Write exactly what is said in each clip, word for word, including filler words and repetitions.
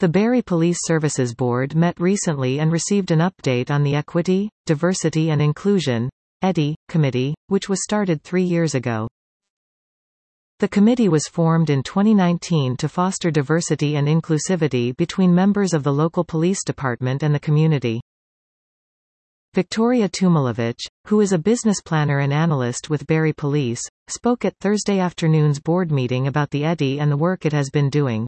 The Barrie Police Services Board met recently and received an update on the Equity, Diversity and Inclusion (E D I) Committee, which was started three years ago. The committee was formed in twenty nineteen to foster diversity and inclusivity between members of the local police department and the community. Victoria Tumilevic, who is a business planner and analyst with Barrie Police, spoke at Thursday afternoon's board meeting about the E D I and the work it has been doing.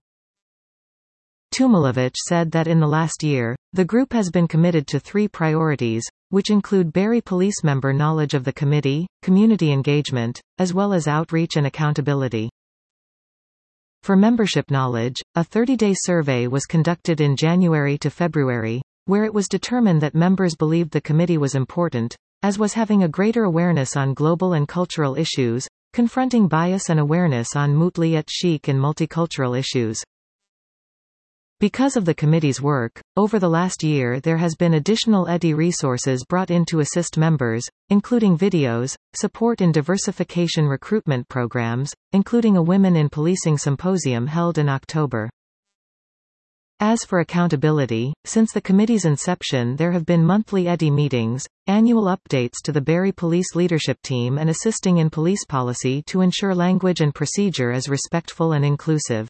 Tumilevic said that in the last year, the group has been committed to three priorities, which include Barrie Police member knowledge of the committee, community engagement, as well as outreach and accountability. For membership knowledge, a thirty-day survey was conducted in January to February, where it was determined that members believed the committee was important, as was having a greater awareness on global and cultural issues, confronting bias and awareness on moutli et chic and multicultural issues. Because of the committee's work, over the last year there has been additional E D I resources brought in to assist members, including videos, support in diversification recruitment programs, including a Women in Policing Symposium held in October. As for accountability, since the committee's inception there have been monthly E D I meetings, annual updates to the Barrie Police leadership team and assisting in police policy to ensure language and procedure is respectful and inclusive.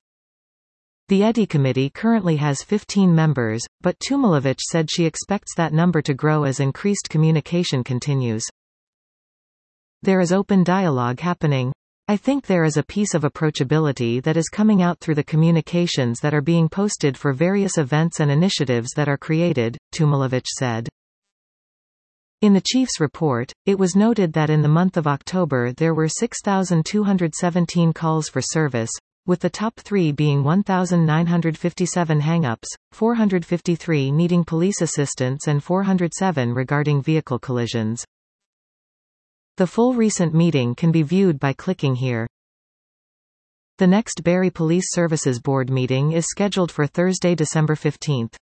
The E D I committee currently has fifteen members, but Tumilevic said she expects that number to grow as increased communication continues. There is open dialogue happening. I think there is a piece of approachability that is coming out through the communications that are being posted for various events and initiatives that are created, Tumilevic said. In the chief's report, it was noted that in the month of October there were six thousand two hundred seventeen calls for service, with the top three being one thousand nine hundred fifty-seven hang-ups, four hundred fifty-three needing police assistance and four hundred seven regarding vehicle collisions. The full recent meeting can be viewed by clicking here. The next Barrie Police Services Board meeting is scheduled for Thursday, December fifteenth.